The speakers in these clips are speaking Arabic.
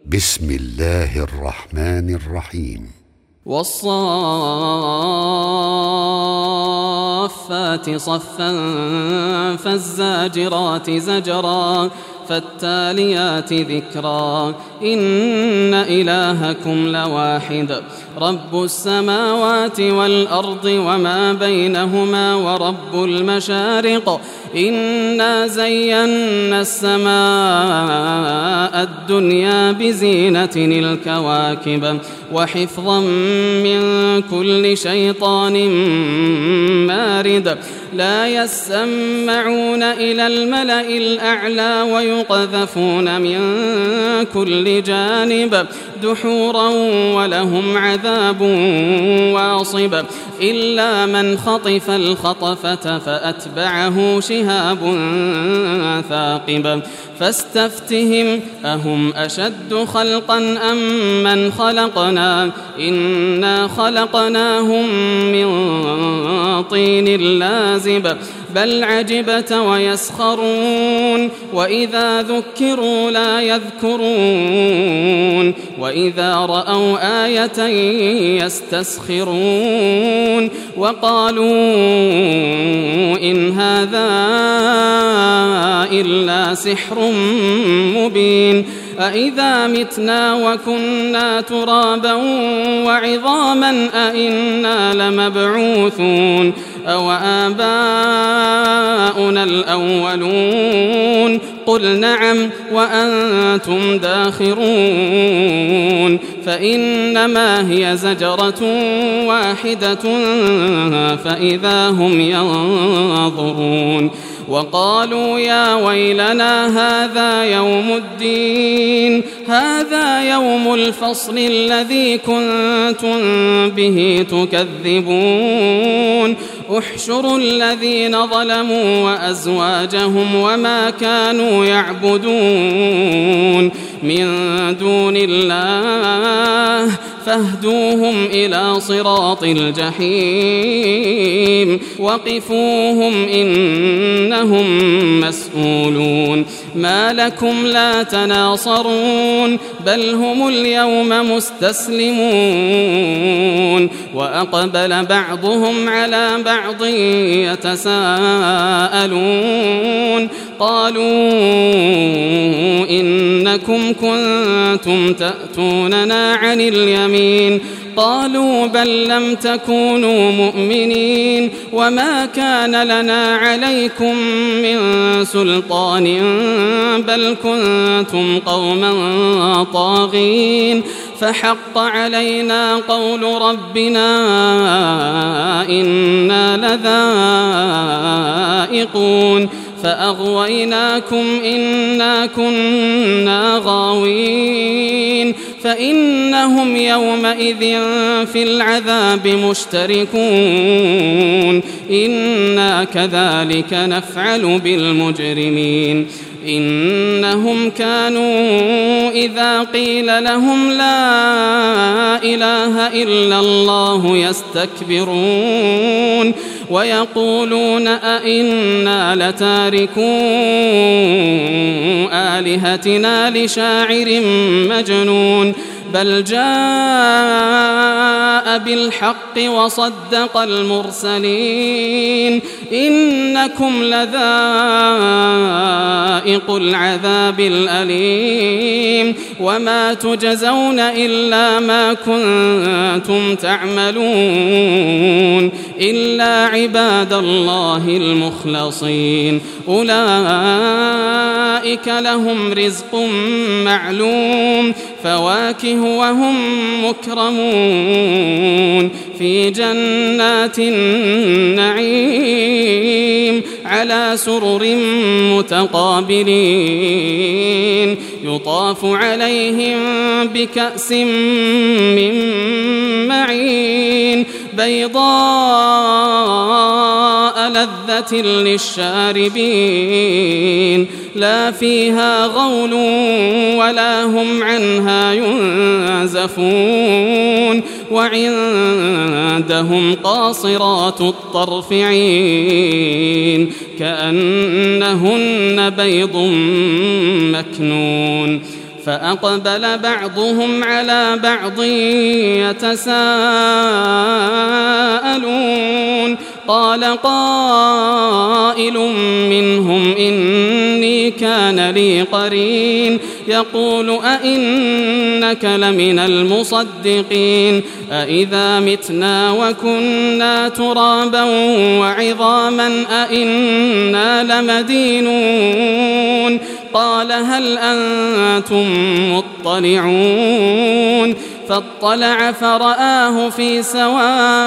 بسم الله الرحمن الرحيم. والصافات صفا فالزاجرات زجرا فالتاليات ذكرا إن إلهكم لواحد رب السماوات والأرض وما بينهما ورب المشارق إنا زينا السماء الدنيا بزينة الكواكب وحفظا من كل شيطان مارد لا يسمعون إلى الملأ الأعلى ويقذفون من كل جانب دحورا ولهم عذاب واصب إلا من خطف الخطفة فأتبعه شهاب ثاقب فاستفتهم أهم أشد خلقا أم من خلقنا إنا خلقناهم من طين لازب بل عجبت ويسخرون وإذا ذكروا لا يذكرون وإذا رأوا آية يستسخرون وقالوا إن هذا إلا سحر مبين أإذا متنا وكنا ترابا وعظاما أإنا لمبعوثون أو آباؤنا الأولون قل نعم وأنتم داخرون فإنما هي زجرة واحدة فإذا هم ينظرون وقالوا يا ويلنا هذا يوم الدين هذا يوم الفصل الذي كنتم به تكذبون احشروا الذين ظلموا وأزواجهم وما كانوا يعبدون من دون الله فاهدوهم إلى صراط الجحيم وقفوهم إنهم مسؤولون ما لكم لا تناصرون بل هم اليوم مستسلمون وأقبل بعضهم على بعض يتساءلون قالوا إنكم كنتم تأتوننا عن اليمين قالوا بل لم تكونوا مؤمنين وما كان لنا عليكم من سلطان بل كنتم قوما طاغين فحق علينا قول ربنا إنا لذائقون فأغويناكم إنا كنا غاوين فإنهم يومئذ في العذاب مشتركون إنا كذلك نفعل بالمجرمين إنهم كانوا إذا قيل لهم لا إله إلا الله يستكبرون ويقولون أئنا لتاركو آلهتنا لشاعر مجنون بل جاء بالحق وصدق المرسلين إنكم لذائق العذاب الأليم وما تجزون إلا ما كنتم تعملون إلا عباد الله المخلصين أولئك لهم رزق معلوم فواكه وهم مكرمون في جنات النعيم على سرر متقابلين يطاف عليهم بكأس من معين بيضاء لذة للشاربين لا فيها غول ولا هم عنها ينزفون وعندهم قاصرات الطرف عين كأنهن بيض مكنون فأقبل بعضهم على بعض يتساءلون قال قائل منهم إني كان لي قرين يقول أئنك لمن المصدقين أئذا متنا وكنا ترابا وعظاما أئنا لمدينون قال هل أنتم مطلعون فاطلع فرآه في سواء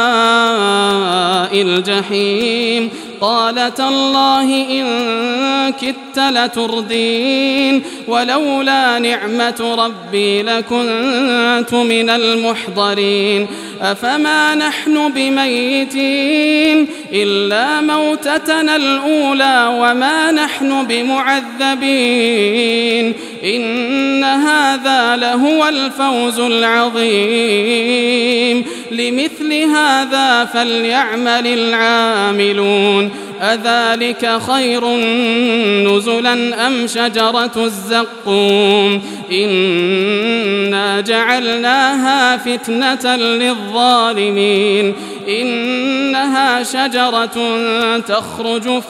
الجحيم قال تالله إن كدت لتردين ولولا نعمة ربي لكنت من المحضرين أفما نحن بميتين إلا موتتنا الأولى وما نحن بمعذبين إن هذا لهو الفوز العظيم لمثل هذا فليعمل العاملون أذلك خير نزلا أم شجرة الزقوم إنا جعلناها فتنة للظالمين إنها شجرة تخرج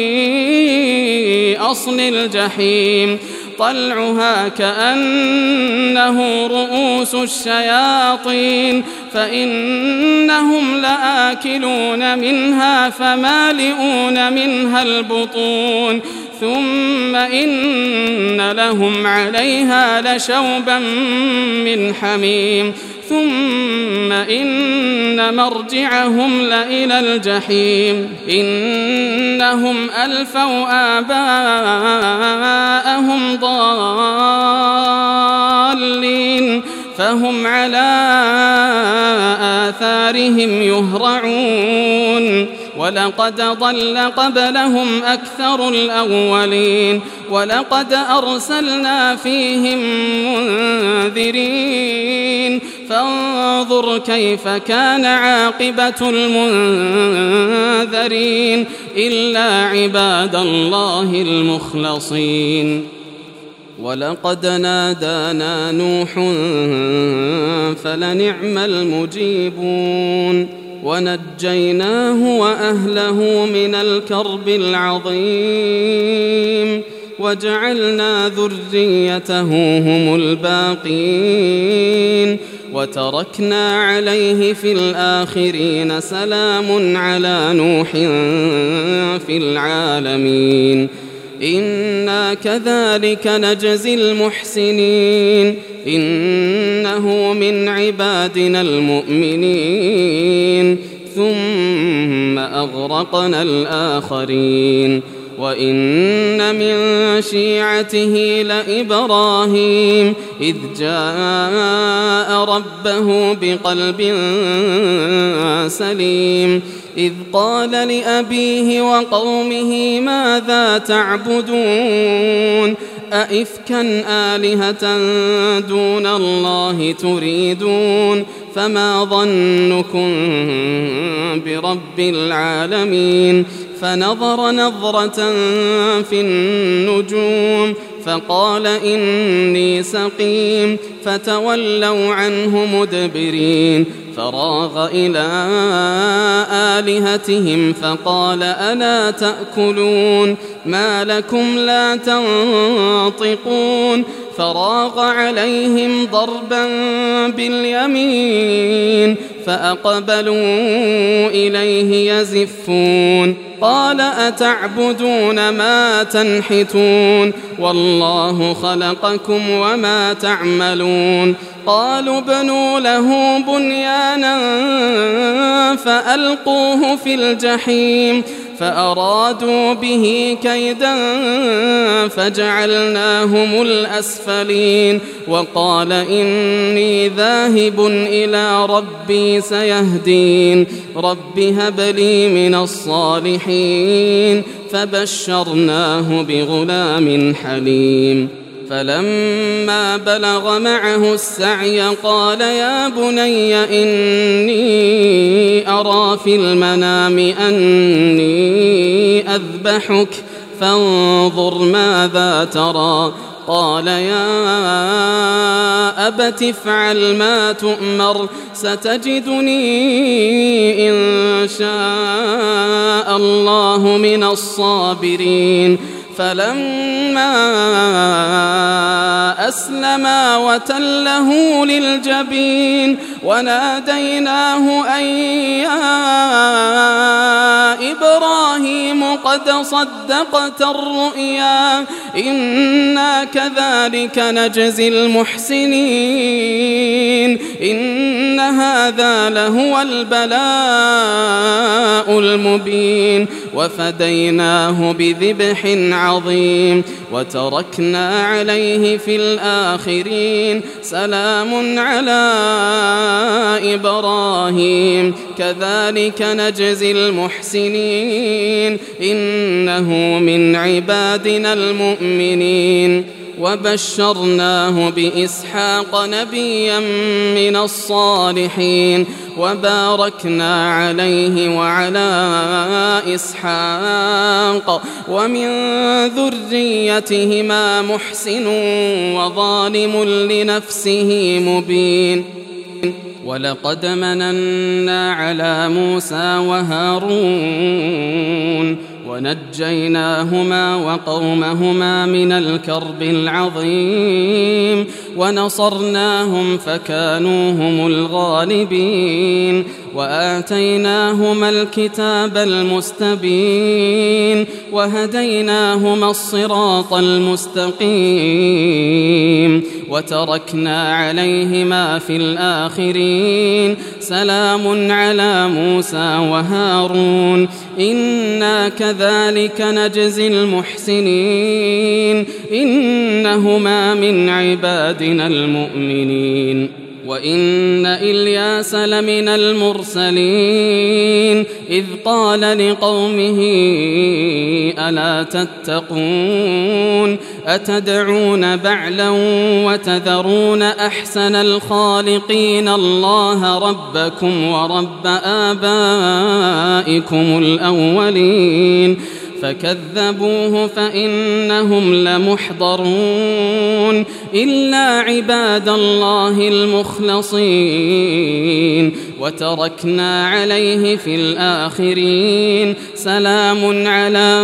في أصل الجحيم طلعها كأنه رؤوس الشياطين فإنهم لآكلون منها فمالئون منها البطون ثم إن لهم عليها لشوبا من حميم ثم إن مرجعهم لإلى الجحيم إنهم ألفوا آباءهم ضالين فهم على آثارهم يهرعون ولقد ضل قبلهم أكثر الأولين ولقد أرسلنا فيهم منذرين فانظر كيف كان عاقبة المنذرين إلا عباد الله المخلصين ولقد نادانا نوح فلنعم المجيبون ونجيناه وأهله من الكرب العظيم وجعلنا ذريته هم الباقين وتركنا عليه في الآخرين سلام على نوح في العالمين إنا كذلك نجزي المحسنين إنه من عبادنا المؤمنين ثم أغرقنا الآخرين وإن من شيعته لإبراهيم إذ جاء ربه بقلب سليم إذ قال لأبيه وقومه ماذا تعبدون أئفكا آلهة دون الله تريدون فما ظنكم برب العالمين فنظر نظرة في النجوم فقال إني سقيم فتولوا عنه مدبرين فراغ إلى آلهتهم فقال ألا تأكلون ما لكم لا تنطقون فراغ عليهم ضربا باليمين فأقبلوا إليه يزفون قال أتعبدون ما تنحتون والله خلقكم وما تعملون قالوا ابنوا له بنيانا فألقوه في الجحيم فأرادوا به كيدا فجعلناهم الأسفلين وقال إني ذاهب إلى ربي سيهدين رب هب لي من الصالحين فبشرناه بغلام حليم فلما بلغ معه السعي قال يا بني إني أرى في المنام أني أذبحك فانظر ماذا ترى قال يا أبت افعل ما تؤمر ستجدني إن شاء الله من الصابرين فلما أسلما وتله للجبين وناديناه أن يا إبراهيم قد صدقت الرؤيا إنا كذلك نجزي المحسنين إن هذا لهو البلاء المبين وفديناه بذبح عظيم وتركنا عليه في الآخرين سلام على إبراهيم كذلك نجزي المحسنين إنه من عبادنا المؤمنين وبشرناه بإسحاق نبيا من الصالحين وباركنا عليه وعلى إسحاق ومن ذريتهما محسن وظالم لنفسه مبين ولقد مننا على موسى وهارون ونجيناهما وقومهما من الكرب العظيم ونصرناهم فكانوا هم الغالبين وآتيناهما الكتاب المستبين وهديناهما الصراط المستقيم وتركنا عليهما في الآخرين سلام على موسى وهارون إنا كذلك نجزي المحسنين إنهما من عبادنا المؤمنين وإن إلياس لمن المرسلين إذ قال لقومه ألا تتقون أتدعون بعلا وتذرون أحسن الخالقين الله ربكم ورب آبائكم الأولين فكذبوه فإنهم لمحضرون إلا عباد الله المخلصين وتركنا عليه في الآخرين سلام على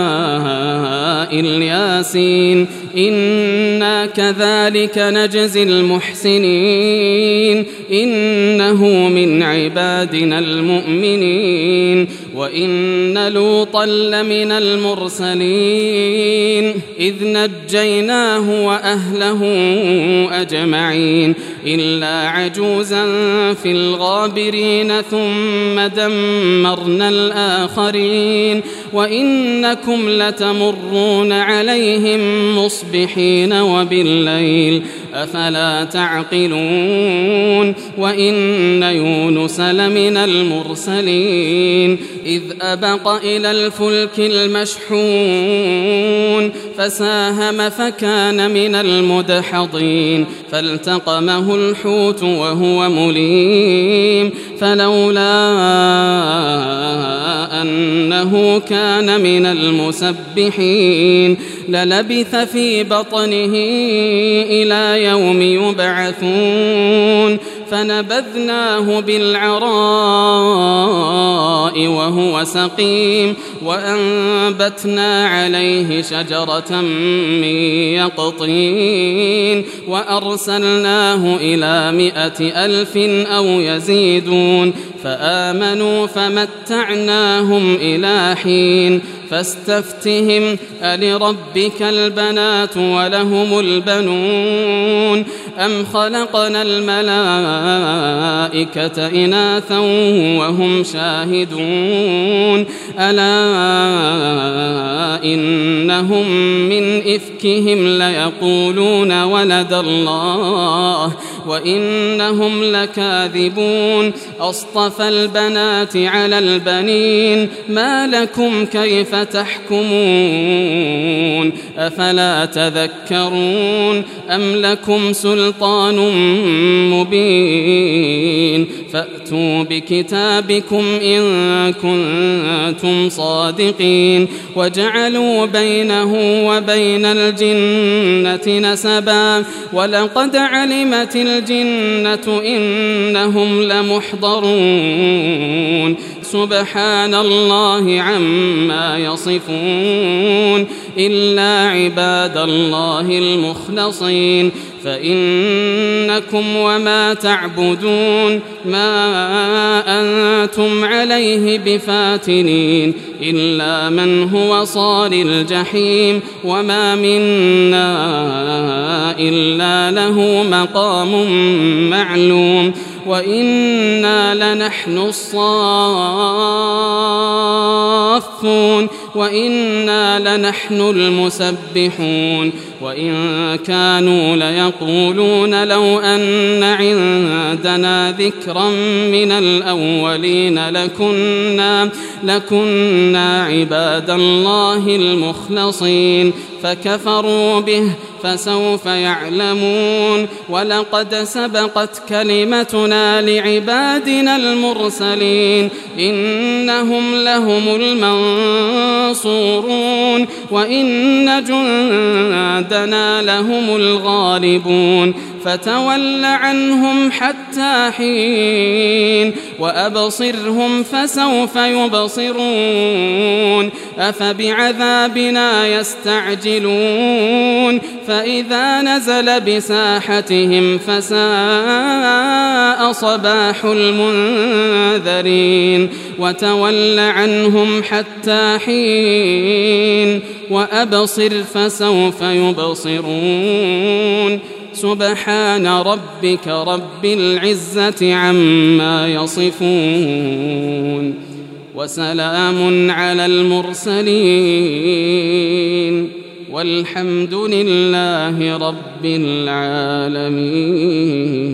الياسين إنا كذلك نجزي المحسنين إنه من عبادنا المؤمنين وإن لوطا لمن المرسلين إذ نجيناه وأهله أجمعين إلا عجوزا في الغابرين ثم دمرنا الآخرين وإنكم لتمرون عليهم مصبحين وبالليل أفلا تعقلون وإن يونس لمن المرسلين إذ أبق إلى الفلك المشحون فساهم فكان من المدحضين فالتقمه الحوت وهو مليم فلولا أنه كان من المسبحين للبث في بطنه إلى يوم يبعثون فنبذناه بالعراء وهو سقيم وأنبتنا عليه شجرة من يقطين وأرسلناه إلى 100,000 أو يزيدون فآمنوا فمتعناهم إلى حين فاستفتهم ألربك البنات ولهم البنون أم خلقنا الملائكة إناثا وهم شاهدون ألا إنهم من إفكهم ليقولون ولد الله وإنهم لكاذبون أصطفى البنات على البنين ما لكم كيف تحكمون أفلا تذكرون أم لكم سلطان مبين فأتوا بكتابكم إن كنتم صادقين الصادقين وجعلوا بينه وبين الجنة نسبا ولقد علمت الجنة إنهم لمحضرون سبحان الله عما يصفون إلا عباد الله المخلصين فإنكم وما تعبدون ما أنتم عليه بفاتنين إلا من هو صال الجحيم وما منا إلا له مقام معلوم وإنا لنحن الصافون وإنا لنحن المسبحون وإن كانوا ليقولون لو أن عندنا ذكرا من الأولين لكنا عباد الله المخلصين فكفروا به فسوف يعلمون ولقد سبقت كلمتنا لعبادنا المرسلين إنهم لهم المنصورون وإن جندنا لهم الغالبون فتول عنهم حتى حين وأبصرهم فسوف يبصرون أفبعذابنا يستعجلون فإذا نزل بساحتهم فساء صباح المنذرين وتول عنهم حتى حين وأبصر فسوف يبصرون سبحان ربك رب العزة عما يصفون وسلام على المرسلين والحمد لله رب العالمين.